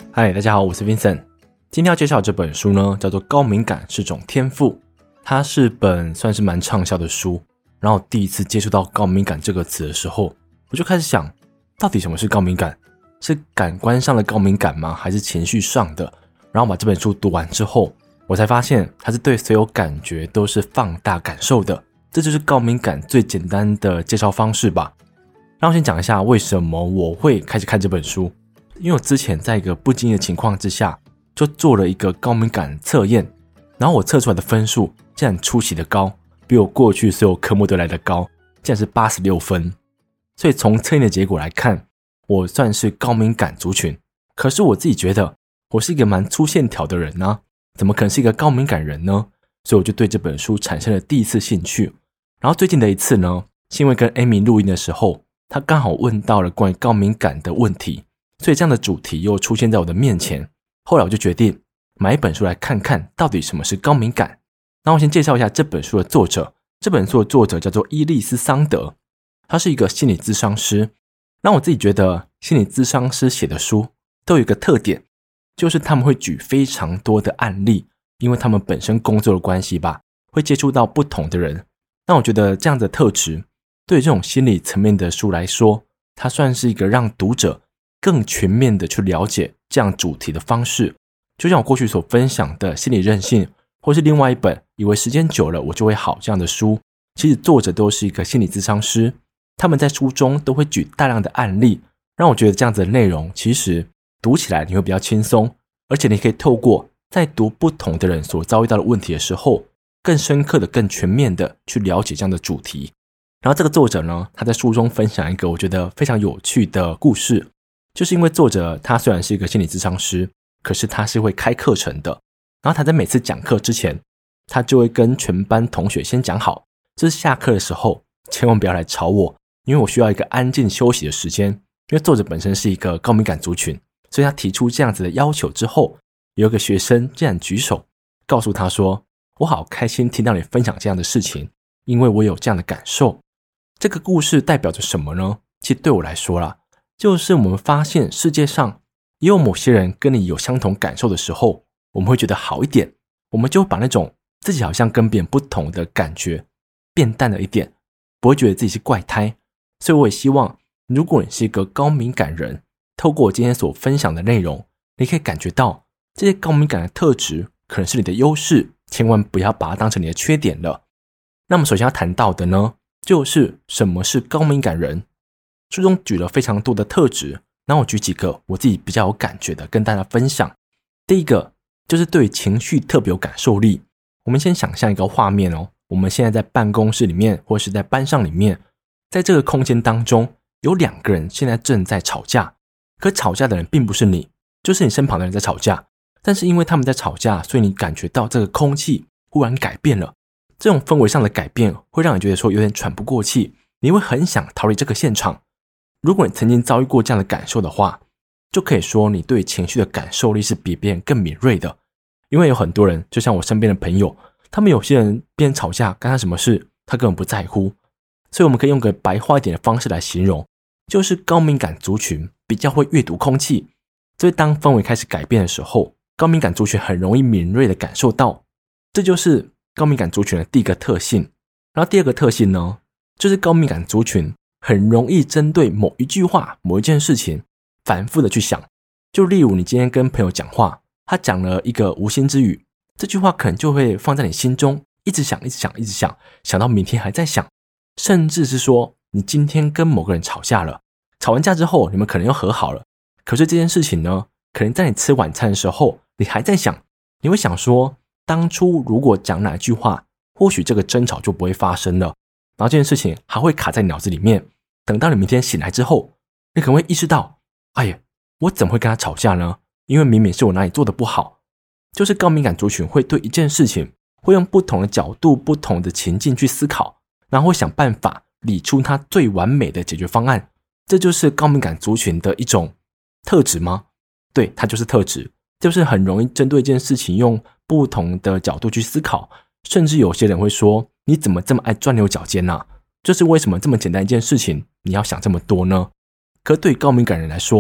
嗨，大家好，我是 Vincent。今天要介绍这本书呢，叫做《高敏感是种天赋》。它是本算是蛮畅销的书。然后第一次接触到高敏感这个词的时候，我就开始想，到底什么是高敏感？是感官上的高敏感吗？还是情绪上的？然后把这本书读完之后，我才发现它是对所有感觉都是放大感受的。这就是高敏感最简单的介绍方式吧。让我先讲一下为什么我会开始看这本书。因为我之前在一个不经意的情况之下，就做了一个高敏感测验，然后我测出来的分数竟然出奇的高，比我过去所有科目都来得高，竟然是86分。所以从测验的结果来看，我算是高敏感族群。可是我自己觉得我是一个蛮粗线条的人啊，怎么可能是一个高敏感人呢？所以我就对这本书产生了第一次兴趣。然后最近的一次呢，是因为跟 Amy 录音的时候，她刚好问到了关于高敏感的问题，所以这样的主题又出现在我的面前。后来我就决定买一本书来看看到底什么是高敏感。那我先介绍一下这本书的作者。这本书的作者叫做伊丽丝桑德，他是一个心理咨商师。让我自己觉得心理咨商师写的书都有一个特点，就是他们会举非常多的案例，因为他们本身工作的关系吧，会接触到不同的人。那我觉得这样的特质对于这种心理层面的书来说，它算是一个让读者更全面的去了解这样主题的方式。就像我过去所分享的心理韧性，或是另外一本以为时间久了我就会好这样的书，其实作者都是一个心理咨商师，他们在书中都会举大量的案例，让我觉得这样子的内容其实读起来你会比较轻松，而且你可以透过在读不同的人所遭遇到的问题的时候，更深刻的更全面的去了解这样的主题。然后这个作者呢，他在书中分享一个我觉得非常有趣的故事，就是因为作者他虽然是一个心理咨商师，可是他是会开课程的。然后他在每次讲课之前，他就会跟全班同学先讲好，就是下课的时候千万不要来吵我，因为我需要一个安静休息的时间。因为作者本身是一个高敏感族群，所以他提出这样子的要求之后，有一个学生竟然举手告诉他说，我好开心听到你分享这样的事情，因为我有这样的感受。这个故事代表着什么呢？其实对我来说啦，就是我们发现世界上也有某些人跟你有相同感受的时候，我们会觉得好一点，我们就把那种自己好像跟别人不同的感觉变淡了一点，不会觉得自己是怪胎。所以我也希望如果你是一个高敏感人，透过我今天所分享的内容，你可以感觉到这些高敏感的特质可能是你的优势，千万不要把它当成你的缺点了。那么首先要谈到的呢，就是什么是高敏感人。书中举了非常多的特质，然后我举几个我自己比较有感觉的跟大家分享。第一个就是对情绪特别有感受力。我们先想象一个画面哦，我们现在在办公室里面或是在班上里面，在这个空间当中有两个人现在正在吵架，可吵架的人并不是你，就是你身旁的人在吵架，但是因为他们在吵架，所以你感觉到这个空气忽然改变了。这种氛围上的改变会让你觉得说有点喘不过气，你会很想逃离这个现场。如果你曾经遭遇过这样的感受的话，就可以说你对情绪的感受力是比别人更敏锐的。因为有很多人，就像我身边的朋友，他们有些人别人吵架干他什么事他根本不在乎。所以我们可以用个白话一点的方式来形容，就是高敏感族群比较会阅读空气。所以当氛围开始改变的时候，高敏感族群很容易敏锐的感受到。这就是高敏感族群的第一个特性。然后第二个特性呢，就是高敏感族群很容易针对某一句话某一件事情反复的去想。就例如你今天跟朋友讲话，他讲了一个无心之语，这句话可能就会放在你心中一直想一直想一直想，想到明天还在想。甚至是说你今天跟某个人吵架了，吵完架之后你们可能又和好了，可是这件事情呢，可能在你吃晚餐的时候你还在想，你会想说当初如果讲哪一句话，或许这个争吵就不会发生了。然后这件事情还会卡在你脑子里面，等到你明天醒来之后，你可能会意识到，哎呀，我怎么会跟他吵架呢？因为明明是我哪里做的不好。就是高敏感族群会对一件事情会用不同的角度不同的情境去思考，然后会想办法理出它最完美的解决方案。这就是高敏感族群的一种特质吗？对，它就是特质，就是很容易针对一件事情用不同的角度去思考。甚至有些人会说，你怎么这么爱钻牛角尖啊？就是为什么这么简单一件事情你要想这么多呢？可对于高敏感人来说，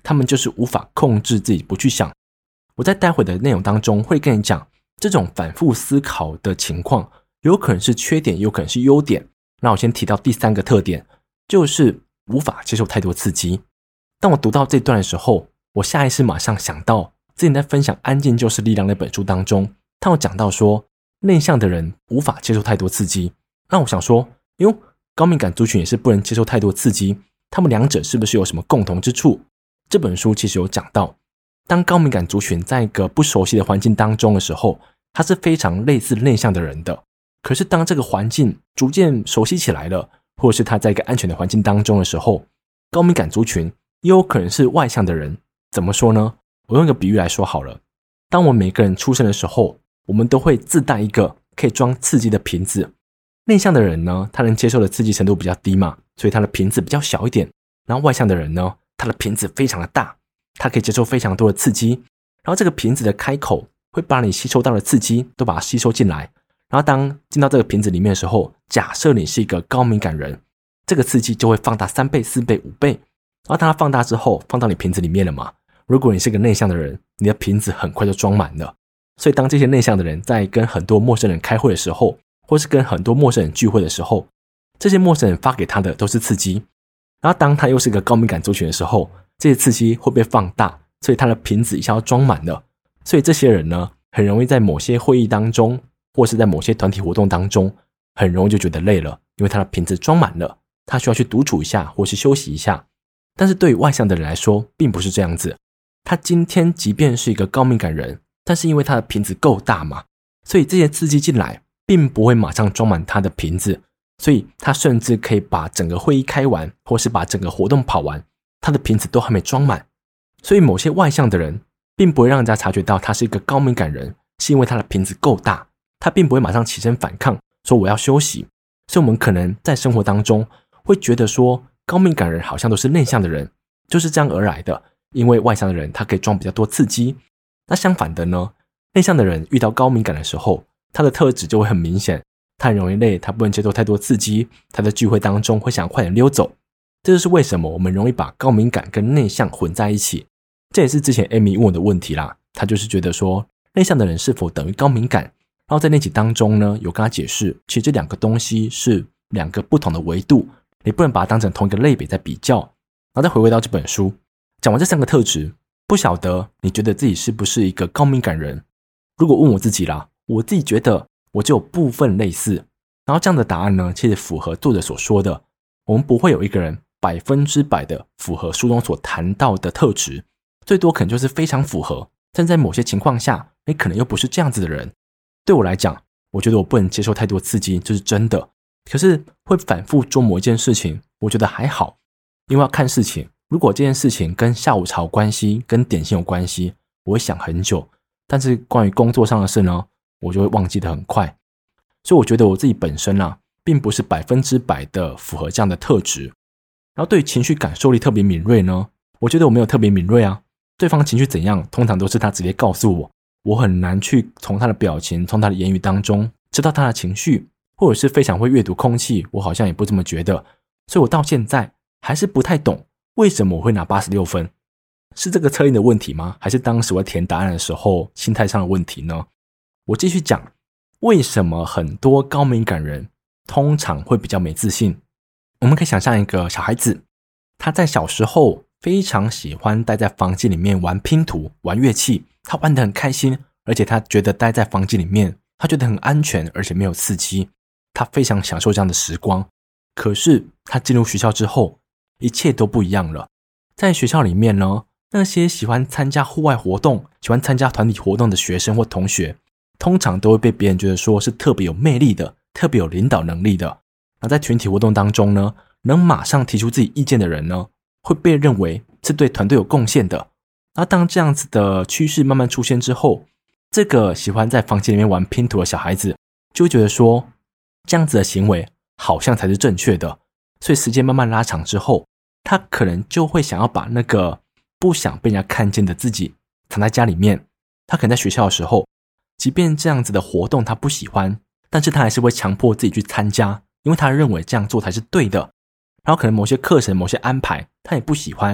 他们就是无法控制自己不去想。我在待会的内容当中会跟你讲，这种反复思考的情况有可能是缺点，有可能是优点。那我先提到第3个特点，就是无法接受太多刺激。当我读到这段的时候，我下意识马上想到之前在分享《安静就是力量》那本书当中，他有讲到说内向的人无法接受太多刺激。那我想说，高敏感族群也是不能接受太多刺激，他们两者是不是有什么共同之处？这本书其实有讲到，当高敏感族群在一个不熟悉的环境当中的时候，他是非常类似内向的人的。可是当这个环境逐渐熟悉起来了，或者是他在一个安全的环境当中的时候，高敏感族群也有可能是外向的人。怎么说呢？我用一个比喻来说好了，当我们每个人出生的时候，我们都会自带一个可以装刺激的瓶子。内向的人呢，他能接受的刺激程度比较低嘛，所以他的瓶子比较小一点。然后外向的人呢，他的瓶子非常的大，他可以接受非常多的刺激，然后这个瓶子的开口会把你吸收到的刺激都把它吸收进来。然后当进到这个瓶子里面的时候，假设你是一个高敏感人，这个刺激就会放大3倍、4倍、5倍。然后当它放大之后，放到你瓶子里面了嘛。如果你是个内向的人，你的瓶子很快就装满了。所以当这些内向的人在跟很多陌生人开会的时候，或是跟很多陌生人聚会的时候，这些陌生人发给他的都是刺激。然后当他又是个高敏感族群的时候，这些刺激会被放大，所以他的瓶子一下要装满了。所以这些人呢，很容易在某些会议当中，或是在某些团体活动当中，很容易就觉得累了，因为他的瓶子装满了，他需要去独处一下或是休息一下。但是对于外向的人来说，并不是这样子。他今天即便是一个高敏感人，但是因为他的瓶子够大嘛，所以这些刺激进来并不会马上装满他的瓶子，所以他甚至可以把整个会议开完，或是把整个活动跑完，他的瓶子都还没装满。所以某些外向的人并不会让人家察觉到他是一个高敏感人，是因为他的瓶子够大，他并不会马上起身反抗，说我要休息。所以我们可能在生活当中会觉得说，高敏感人好像都是内向的人，就是这样而来的，因为外向的人他可以装比较多刺激。那相反的呢，内向的人遇到高敏感的时候，他的特质就会很明显，他很容易累，他不能接受太多刺激，他在聚会当中会想快点溜走。这就是为什么我们容易把高敏感跟内向混在一起。这也是之前 Amy 问我的问题啦，他就是觉得说内向的人是否等于高敏感，然后在那集当中呢，有跟他解释，其实这两个东西是2个不同的维度，你不能把它当成同一个类别在比较。然后再回归到这本书，讲完这3个特质，不晓得你觉得自己是不是一个高敏感人？如果问我自己啦，我自己觉得我就有部分类似。然后这样的答案呢，其实符合作者所说的，我们不会有一个人100%的符合书中所谈到的特质，最多可能就是非常符合，但在某些情况下，你可能又不是这样子的人。对我来讲，我觉得我不能接受太多刺激，这是真的。可是会反复琢磨一件事情，我觉得还好，因为要看事情。如果这件事情跟下午茶有关系，跟点心有关系，我会想很久。但是关于工作上的事呢，我就会忘记得很快。所以我觉得我自己本身并不是100%的符合这样的特质。然后对于情绪感受力特别敏锐呢，我觉得我没有特别敏锐啊。对方情绪怎样，通常都是他直接告诉我，我很难去从他的表情，从他的言语当中知道他的情绪，或者是非常会阅读空气，我好像也不这么觉得。所以我到现在还是不太懂为什么我会拿86分，是这个测验的问题吗？还是当时我在填答案的时候心态上的问题呢？我继续讲，为什么很多高敏感人通常会比较没自信。我们可以想象一个小孩子，他在小时候非常喜欢待在房间里面玩拼图、玩乐器，他玩得很开心，而且他觉得待在房间里面，他觉得很安全，而且没有刺激，他非常享受这样的时光。可是他进入学校之后，一切都不一样了。在学校里面呢，那些喜欢参加户外活动、喜欢参加团体活动的学生或同学，通常都会被别人觉得说是特别有魅力的，特别有领导能力的。那在群体活动当中呢，能马上提出自己意见的人呢，会被认为是对团队有贡献的。那当这样子的趋势慢慢出现之后，这个喜欢在房间里面玩拼图的小孩子就会觉得说，这样子的行为好像才是正确的。所以时间慢慢拉长之后，他可能就会想要把那个不想被人家看见的自己藏在家里面。他可能在学校的时候，即便这样子的活动他不喜欢，但是他还是会强迫自己去参加，因为他认为这样做才是对的。然后可能某些课程、某些安排他也不喜欢，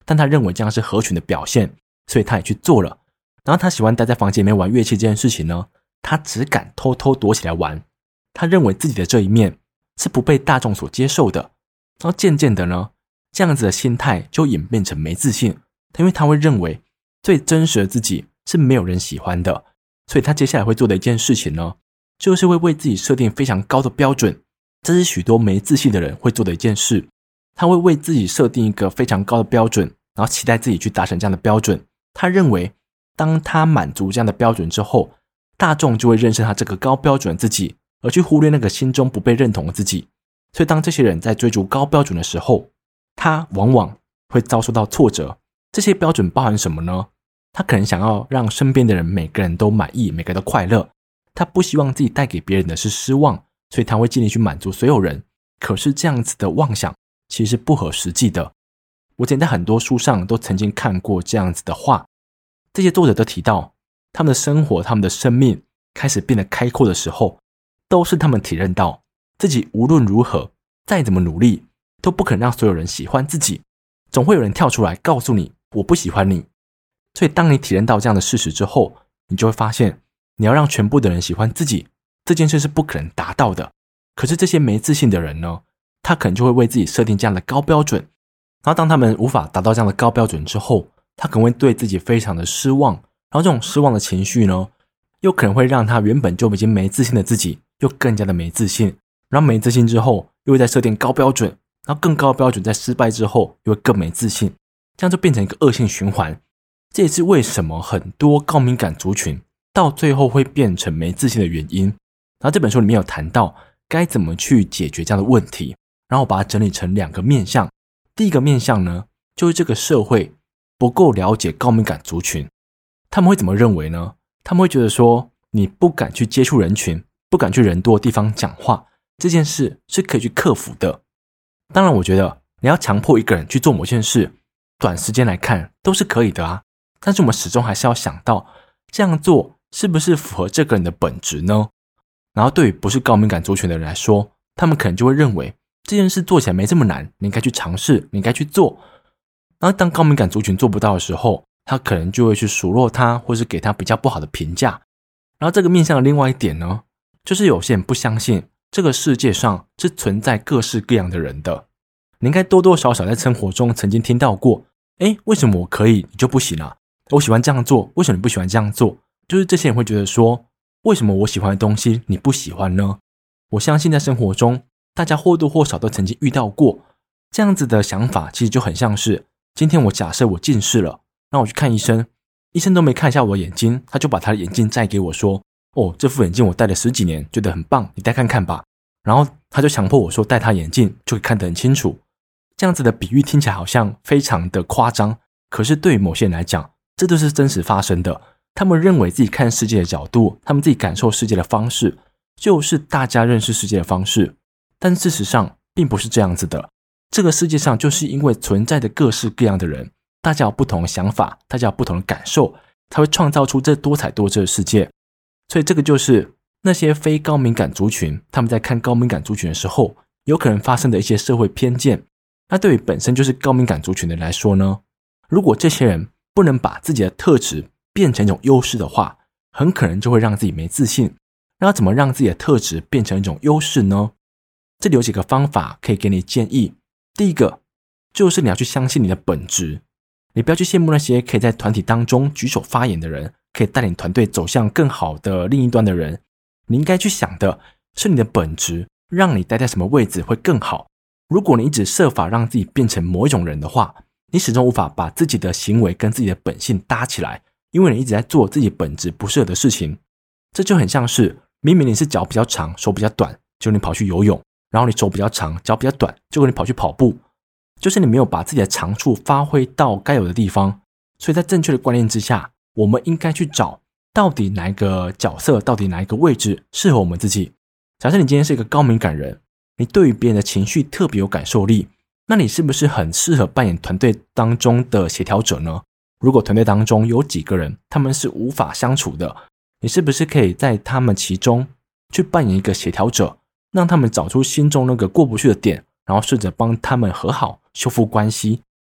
但他认为这样是合群的表现，所以他也去做了。然后他喜欢待在房间里面玩乐器这件事情呢，他只敢偷偷躲起来玩。他认为自己的这一面是不被大众所接受的。然后渐渐的呢，这样子的心态就演变成没自信，因为他会认为最真实的自己是没有人喜欢的。所以他接下来会做的一件事情呢，就是会为自己设定非常高的标准。这是许多没自信的人会做的一件事。他会为自己设定一个非常高的标准，然后期待自己去达成这样的标准。他认为当他满足这样的标准之后，大众就会认识他这个高标准的自己，而去忽略那个心中不被认同的自己。所以当这些人在追逐高标准的时候，他往往会遭受到挫折。这些标准包含什么呢？他可能想要让身边的人每个人都满意，每个人都快乐。他不希望自己带给别人的是失望，所以他会尽力去满足所有人。可是这样子的妄想其实是不合实际的。我之前在很多书上都曾经看过这样子的话，这些作者都提到他们的生活，他们的生命开始变得开阔的时候，都是他们体认到自己无论如何再怎么努力都不可能让所有人喜欢自己，总会有人跳出来告诉你我不喜欢你。所以当你体认到这样的事实之后，你就会发现你要让全部的人喜欢自己这件事是不可能达到的。可是这些没自信的人呢，他可能就会为自己设定这样的高标准，然后当他们无法达到这样的高标准之后，他可能会对自己非常的失望。然后这种失望的情绪呢，又可能会让他原本就已经没自信的自己又更加的没自信。然后没自信之后又会再设定高标准，然后更高的标准在失败之后又会更没自信，这样就变成一个恶性循环。这也是为什么很多高敏感族群到最后会变成没自信的原因。然后这本书里面有谈到该怎么去解决这样的问题，然后我把它整理成2个面向。第一个面向呢，就是这个社会不够了解高敏感族群。他们会怎么认为呢？他们会觉得说，你不敢去接触人群，不敢去人多的地方讲话，这件事是可以去克服的。当然我觉得你要强迫一个人去做某件事，短时间来看都是可以的啊。但是我们始终还是要想到，这样做是不是符合这个人的本质呢？然后对于不是高敏感族群的人来说，他们可能就会认为这件事做起来没这么难，你应该去尝试，你应该去做。然后当高敏感族群做不到的时候，他可能就会去数落他，或是给他比较不好的评价。然后这个面向的另外一点呢，就是有些人不相信这个世界上是存在各式各样的人的。你应该多多少少在生活中曾经听到过，为什么我可以你就不行啊？我喜欢这样做，为什么你不喜欢这样做？就是这些人会觉得说，为什么我喜欢的东西你不喜欢呢？我相信在生活中大家或多或少都曾经遇到过这样子的想法。其实就很像是今天我假设我近视了，让我去看医生，医生都没看一下我的眼睛，他就把他的眼镜摘给我说，这副眼镜我戴了10几年，觉得很棒，你戴看看吧。然后他就强迫我说戴他眼镜就可以看得很清楚。这样子的比喻听起来好像非常的夸张，可是对于某些人来讲，这都是真实发生的。他们认为自己看世界的角度，他们自己感受世界的方式，就是大家认识世界的方式。但事实上并不是这样子的。这个世界上就是因为存在着各式各样的人，大家有不同的想法，大家有不同的感受，才会创造出这多彩多姿的世界。所以这个就是那些非高敏感族群，他们在看高敏感族群的时候有可能发生的一些社会偏见。那对于本身就是高敏感族群的人来说呢，如果这些人不能把自己的特质变成一种优势的话，很可能就会让自己没自信。那要怎么让自己的特质变成一种优势呢？这里有几个方法可以给你建议。第一个就是你要去相信你的本质，你不要去羡慕那些可以在团体当中举手发言的人，可以带领团队走向更好的另一端的人。你应该去想的是你的本质，让你待在什么位置会更好。如果你一直设法让自己变成某一种人的话，你始终无法把自己的行为跟自己的本性搭起来，因为你一直在做自己本质不适合的事情。这就很像是明明你是脚比较长手比较短，结果你跑去游泳，然后你手比较长脚比较短，结果你跑去跑步，就是你没有把自己的长处发挥到该有的地方。所以在正确的观念之下，我们应该去找到底哪一个角色，到底哪一个位置适合我们自己。假设你今天是一个高敏感人，你对于别人的情绪特别有感受力，那你是不是很适合扮演团队当中的协调者呢？如果团队当中有几个人他们是无法相处的，你是不是可以在他们其中去扮演一个协调者，让他们找出心中那个过不去的点，然后试着帮他们和好修复关系。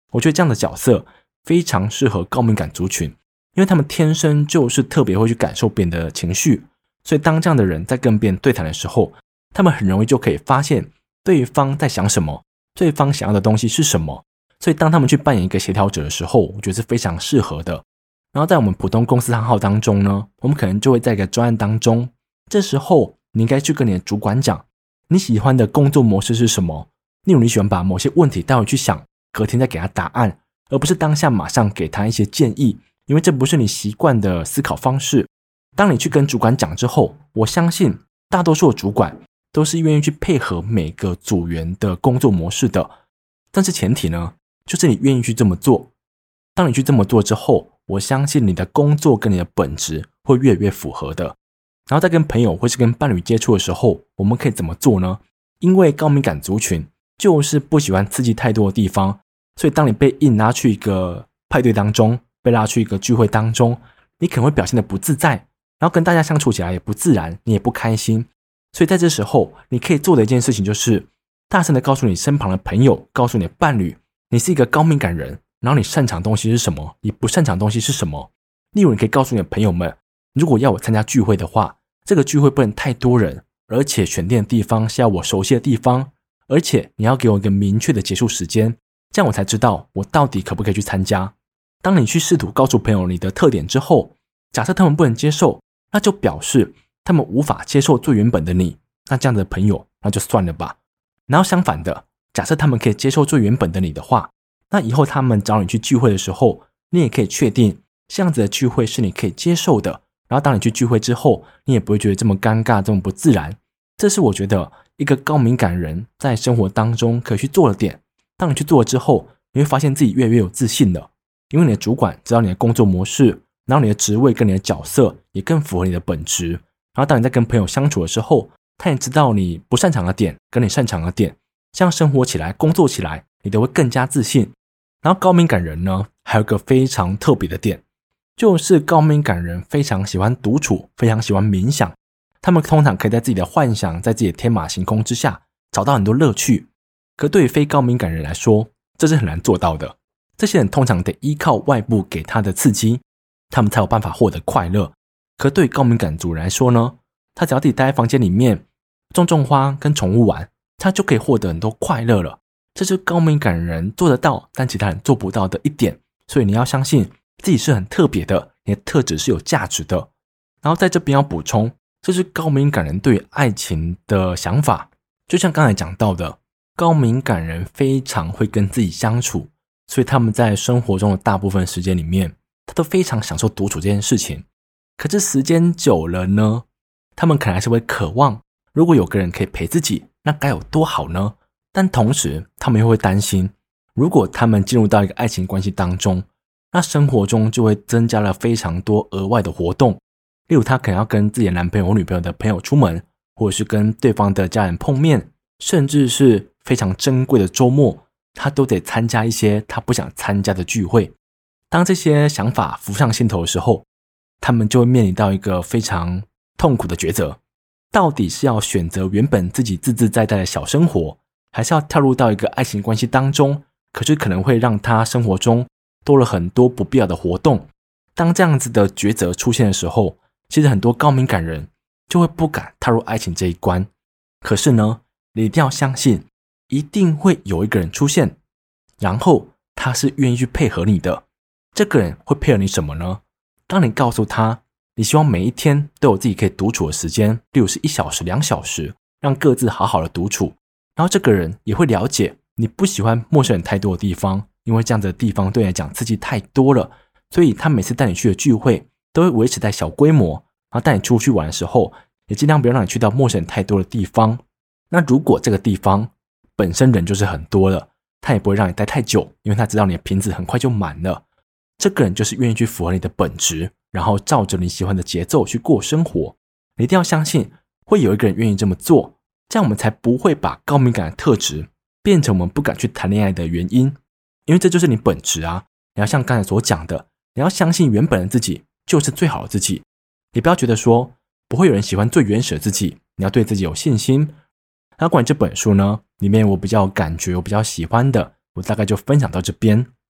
我觉得这样的角色非常适合高敏感族群，因为他们天生就是特别会去感受别人的情绪，所以当这样的人在跟别人对谈的时候，他们很容易就可以发现对方在想什么，对方想要的东西是什么，所以当他们去扮演一个协调者的时候，我觉得是非常适合的。然后在我们普通公司行号当中呢，我们可能就会在一个专案当中，这时候你应该去跟你的主管讲你喜欢的工作模式是什么，例如你喜欢把某些问题带回去想，隔天再给他答案，而不是当下马上给他一些建议，因为这不是你习惯的思考方式。当你去跟主管讲之后，我相信大多数的主管都是愿意去配合每个组员的工作模式的，但是前提呢，就是你愿意去这么做。当你去这么做之后，我相信你的工作跟你的本质会越来越符合的。然后在跟朋友或是跟伴侣接触的时候，我们可以怎么做呢？因为高敏感族群就是不喜欢刺激太多的地方，所以当你被硬拉去一个派对当中，被拉去一个聚会当中，你可能会表现得不自在，然后跟大家相处起来也不自然，你也不开心。所以在这时候你可以做的一件事情就是大声的告诉你身旁的朋友，告诉你的伴侣，你是一个高敏感人，然后你擅长的东西是什么，你不擅长的东西是什么。例如你可以告诉你的朋友们，如果要我参加聚会的话，这个聚会不能太多人，而且选定的地方是要我熟悉的地方，而且你要给我一个明确的结束时间，这样我才知道我到底可不可以去参加。当你去试图告诉朋友你的特点之后，假设他们不能接受，那就表示他们无法接受最原本的你，那这样的朋友那就算了吧。然后相反的，假设他们可以接受最原本的你的话，那以后他们找你去聚会的时候，你也可以确定这样子的聚会是你可以接受的，然后当你去聚会之后，你也不会觉得这么尴尬，这么不自然。这是我觉得一个高敏感人在生活当中可以去做的点。当你去做了之后，你会发现自己越来越有自信了，因为你的主管知道你的工作模式，然后你的职位跟你的角色也更符合你的本质。然后当你在跟朋友相处的时候，他也知道你不擅长的点跟你擅长的点，这样生活起来工作起来你都会更加自信。然后高敏感人呢，还有一个非常特别的点，就是高敏感人非常喜欢独处，非常喜欢冥想，他们通常可以在自己的幻想，在自己的天马行空之下找到很多乐趣。可对于非高敏感人来说，这是很难做到的。这些人通常得依靠外部给他的刺激，他们才有办法获得快乐。可对于高敏感族人来说呢，他只要自己待在房间里面种花跟宠物玩，他就可以获得很多快乐了。这是高敏感人做得到但其他人做不到的一点。所以你要相信自己是很特别的，你的特质是有价值的。然后在这边要补充，这是高敏感人对于爱情的想法。就像刚才讲到的，高敏感人非常会跟自己相处，所以他们在生活中的大部分时间里面，他都非常享受独处这件事情。可是时间久了呢，他们可能还是会渴望，如果有个人可以陪自己，那该有多好呢？但同时他们又会担心，如果他们进入到一个爱情关系当中，那生活中就会增加了非常多额外的活动。例如他可能要跟自己的男朋友或女朋友的朋友出门，或者是跟对方的家人碰面，甚至是非常珍贵的周末，他都得参加一些他不想参加的聚会。当这些想法浮上心头的时候，他们就会面临到一个非常痛苦的抉择，到底是要选择原本自己自自在在的小生活，还是要跳入到一个爱情关系当中，可是可能会让他生活中多了很多不必要的活动。当这样子的抉择出现的时候，其实很多高敏感人就会不敢踏入爱情这一关。可是呢，你一定要相信，一定会有一个人出现，然后他是愿意去配合你的。这个人会配合你什么呢？当你告诉他你希望每一天都有自己可以独处的时间，例如是1小时2小时，让各自好好的独处，然后这个人也会了解你不喜欢陌生人太多的地方，因为这样的地方对你来讲刺激太多了，所以他每次带你去的聚会都会维持在小规模，然后带你出去玩的时候也尽量不要让你去到陌生人太多的地方。那如果这个地方本身人就是很多了，他也不会让你待太久，因为他知道你的瓶子很快就满了。这个人就是愿意去符合你的本质，然后照着你喜欢的节奏去过生活。你一定要相信会有一个人愿意这么做，这样我们才不会把高敏感的特质变成我们不敢去谈恋爱的原因。因为这就是你本质啊！你要像刚才所讲的，你要相信原本的自己就是最好的自己，也不要觉得说不会有人喜欢最原始的自己，你要对自己有信心。那关于这本书呢，里面我比较有感觉，我比较喜欢的，我大概就分享到这边。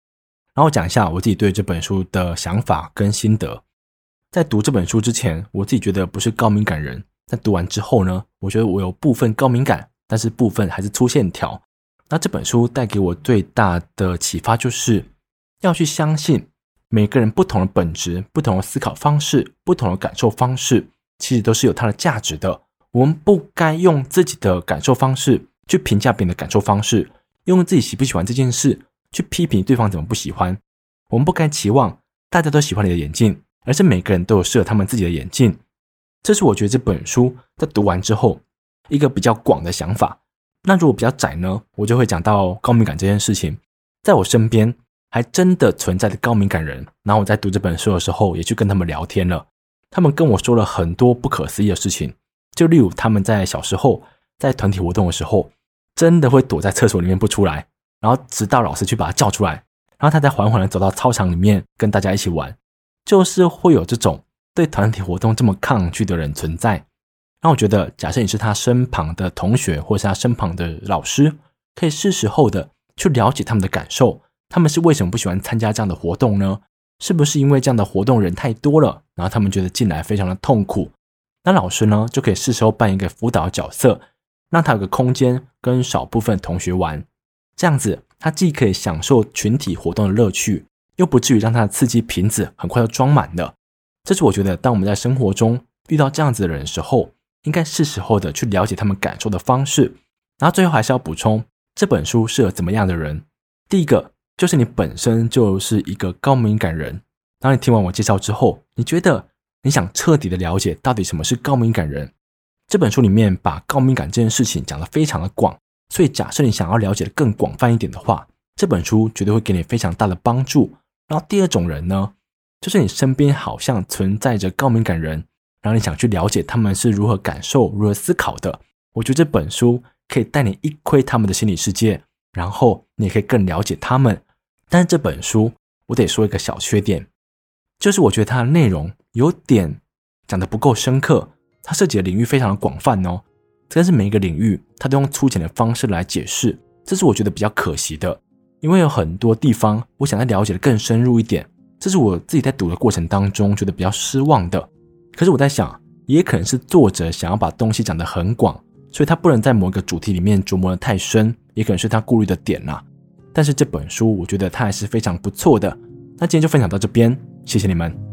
然后讲一下我自己对这本书的想法跟心得。在读这本书之前，我自己觉得不是高敏感人，但读完之后呢，我觉得我有部分高敏感，但是部分还是粗线条。那这本书带给我最大的启发就是要去相信每个人不同的本质、不同的思考方式、不同的感受方式，其实都是有它的价值的。我们不该用自己的感受方式去评价别人的感受方式，用自己喜不喜欢这件事去批评对方怎么不喜欢。我们不该期望大家都喜欢你的眼镜，而是每个人都有适合他们自己的眼镜。这是我觉得这本书在读完之后一个比较广的想法。那如果比较窄呢，我就会讲到高敏感这件事情。在我身边还真的存在的高敏感人，然后我在读这本书的时候也去跟他们聊天了，他们跟我说了很多不可思议的事情。就例如他们在小时候在团体活动的时候，真的会躲在厕所里面不出来，然后直到老师去把他叫出来，然后他再缓缓的走到操场里面跟大家一起玩。就是会有这种对团体活动这么抗拒的人存在。那我觉得假设你是他身旁的同学或是他身旁的老师，可以是时候的去了解他们的感受，他们是为什么不喜欢参加这样的活动呢？是不是因为这样的活动人太多了，然后他们觉得进来非常的痛苦？那老师呢就可以是时候扮一个辅导角色，让他有个空间跟少部分同学玩，这样子他既可以享受群体活动的乐趣，又不至于让他的刺激瓶子很快就装满了。这是我觉得当我们在生活中遇到这样子的人的时候，应该是时候的去了解他们感受的方式。然后最后还是要补充，这本书适合怎么样的人。第一个就是你本身就是一个高敏感人，当你听完我介绍之后，你觉得你想彻底的了解到底什么是高敏感人，这本书里面把高敏感这件事情讲得非常的广，所以假设你想要了解的更广泛一点的话，这本书绝对会给你非常大的帮助。然后第二种人呢，就是你身边好像存在着高敏感人，然后你想去了解他们是如何感受、如何思考的。我觉得这本书可以带你一窥他们的心理世界，然后你也可以更了解他们。但是这本书我得说一个小缺点，就是我觉得它的内容有点讲得不够深刻，它涉及的领域非常的广泛哦，但是每一个领域它都用粗浅的方式来解释，这是我觉得比较可惜的。因为有很多地方我想再了解的更深入一点，这是我自己在读的过程当中觉得比较失望的。可是我在想，也可能是作者想要把东西讲得很广，所以他不能在某个主题里面琢磨得太深，也可能是他顾虑的点啦。但是这本书我觉得它还是非常不错的。那今天就分享到这边，谢谢你们。